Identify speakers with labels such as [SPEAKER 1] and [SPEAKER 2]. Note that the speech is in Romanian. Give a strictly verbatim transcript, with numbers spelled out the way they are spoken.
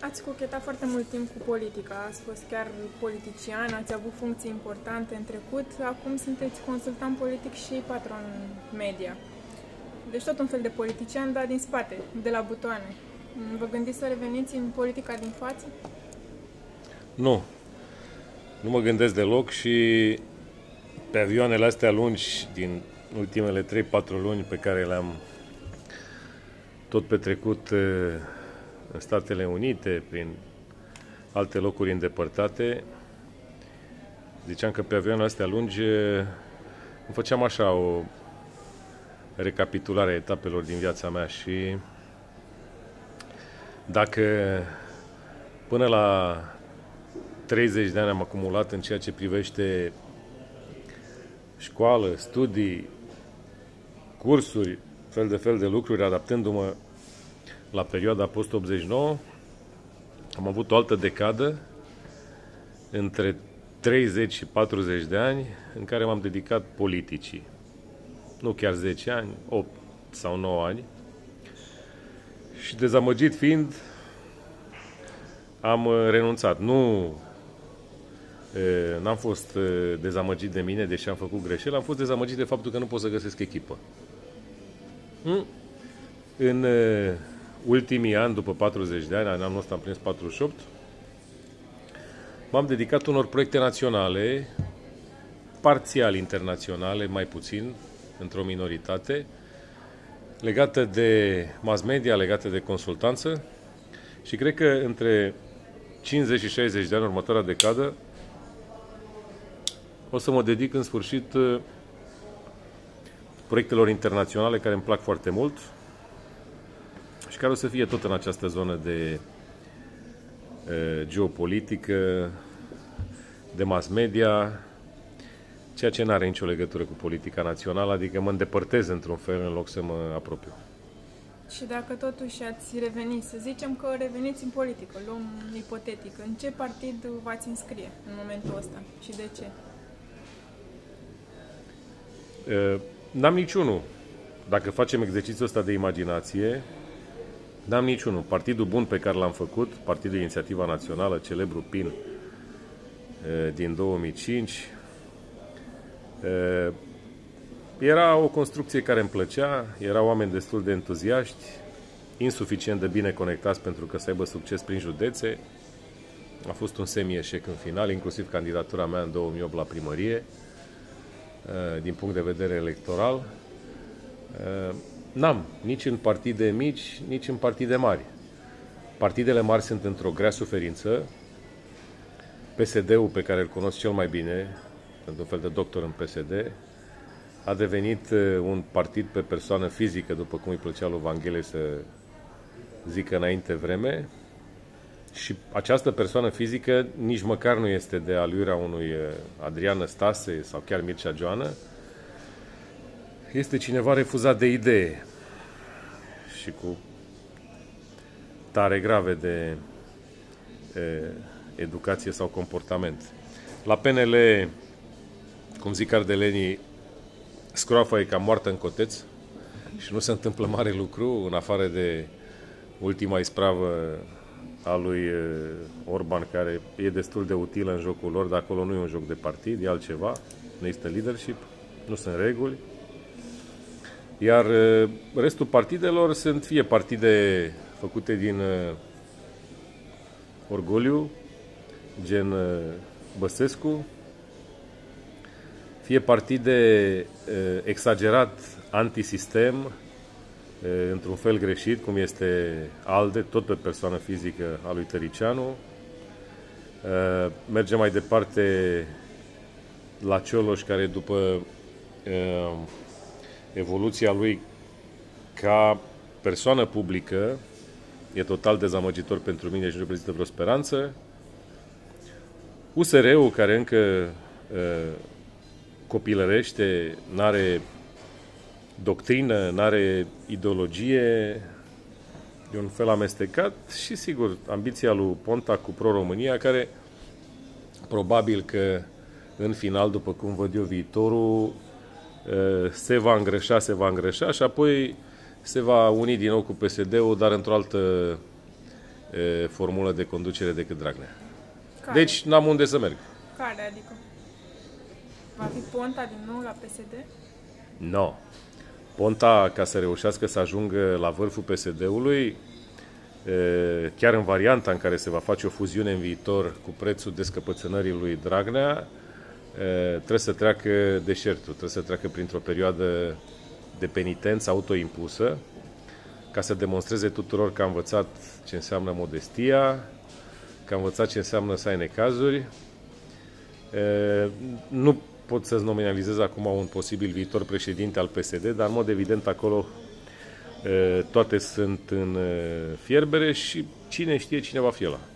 [SPEAKER 1] Ați cochetat foarte mult timp cu politica, ați fost chiar politician, ați avut funcții importante în trecut, acum sunteți consultant politic și patron media. Deci tot un fel de politician, dar din spate, de la butoane. Vă gândiți să reveniți în politica din față?
[SPEAKER 2] Nu. Nu mă gândesc deloc și pe avioanele astea lungi din ultimele trei patru luni pe care le-am tot petrecut în Statele Unite, prin alte locuri îndepărtate, ziceam că pe avioanele astea lungi îmi făceam așa o recapitulare a etapelor din viața mea și dacă până la treizeci de ani am acumulat în ceea ce privește școală, studii, cursuri, fel de fel de lucruri, adaptându-mă la perioada post optzeci și nouă, am avut o altă decadă între treizeci și patruzeci de ani în care m-am dedicat politicii. Nu chiar zece ani, opt sau nouă ani. Și dezamăgit fiind, am renunțat. Nu n-am fost dezamăgit de mine, deși am făcut greșeli, am fost dezamăgit de faptul că nu pot să găsesc echipă. În ultimii ani, după patruzeci de ani, anul ăsta am prins patruzeci și opt, m-am dedicat unor proiecte naționale, parțial internaționale, mai puțin, într-o minoritate, legate de mass media, legate de consultanță și cred că între cincizeci și șaizeci de ani, următoarea decadă, o să mă dedic în sfârșit proiectelor internaționale care îmi plac foarte mult și care o să fie tot în această zonă de uh, geopolitică, de mass media, ceea ce nu are nicio legătură cu politica națională, adică mă îndepărtez într-un fel în loc să mă apropiu.
[SPEAKER 1] Și dacă totuși ați reveni, să zicem că reveniți în politică, luăm ipotetic, în ce partid v-ați înscrie în momentul ăsta și de ce?
[SPEAKER 2] Uh, n-am niciunul. Dacă facem exercițiul ăsta de imaginație, n-am niciunul. Partidul bun pe care l-am făcut, Partidul Inițiativa Națională, celebru P I N din două mii cinci, era o construcție care îmi plăcea, erau oameni destul de entuziaști, insuficient de bine conectați pentru că să aibă succes prin județe. A fost un semi-eșec în final, inclusiv candidatura mea în două mii opt la primărie, din punct de vedere electoral. N-am, nici în partide mici, nici în partide mari. Partidele mari sunt într-o grea suferință. P S D-ul, pe care îl cunosc cel mai bine, sunt un fel de doctor în P S D, a devenit un partid pe persoană fizică, după cum îi plăcea lui Vanghele să zică înainte vreme. Și această persoană fizică nici măcar nu este de aluirea unui Adrian Năstase sau chiar Mircea Joană. Este cineva refuzat de idee și cu tare grave de e, educație sau comportament. La P N L, cum zic ardelenii, scroafa e ca moartă în coteț și nu se întâmplă mare lucru în afară de ultima ispravă a lui Orban, care e destul de utilă în jocul lor, dar acolo nu e un joc de partid, e altceva, nu există leadership, nu sunt reguli. Iar restul partidelor sunt fie partide făcute din orgoliu, gen Băsescu, fie partide exagerat antisistem, într-un fel greșit, cum este ALDE, tot pe persoană fizică a lui Tăricianu. Merge mai departe la Cioloș, care după evoluția lui ca persoană publică e total dezamăgitor pentru mine și nu reprezintă vreo speranță. U S R-ul, care încă copilărește, n-are doctrină, n-are ideologie, e un fel amestecat și, sigur, ambiția lui Ponta cu Pro-România, care probabil că în final, după cum văd eu viitorul, se va îngrășa, se va îngrășa și apoi se va uni din nou cu P S D-ul, dar într-o altă e, formulă de conducere decât Dragnea.
[SPEAKER 1] Care?
[SPEAKER 2] Deci n-am unde să merg.
[SPEAKER 1] Care adică? Va fi Ponta din nou la P S D?
[SPEAKER 2] Nu. No. Ponta, ca să reușească să ajungă la vârful P S D-ului, chiar în varianta în care se va face o fuziune în viitor cu prețul descăpățânării lui Dragnea, trebuie să treacă deșertul, trebuie să treacă printr-o perioadă de penitență autoimpusă, ca să demonstreze tuturor că a învățat ce înseamnă modestia, că a învățat ce înseamnă să ai necazuri. Nu pot să-ți nominalizez acum un posibil viitor președinte al P S D, dar în mod evident acolo toate sunt în fierbere și cine știe cine va fi ăla.